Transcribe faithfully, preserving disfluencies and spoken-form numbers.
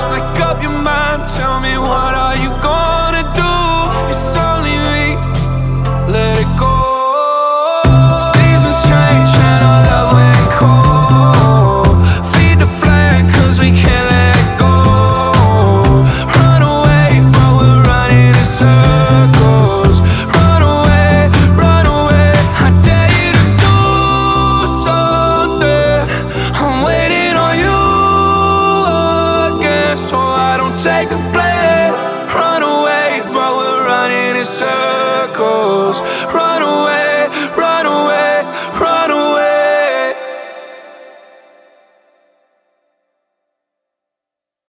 Just make up your mind, tell me what are you gonna do? It's only me, let it go. Seasons change and our love went cold. Feed the flame cause we can't let it go. Run away but we're running in circles. Run away, run away, I dare you to do something. I'm waiting on you again, so I don't take the blame. Run away but we're running in circles. Run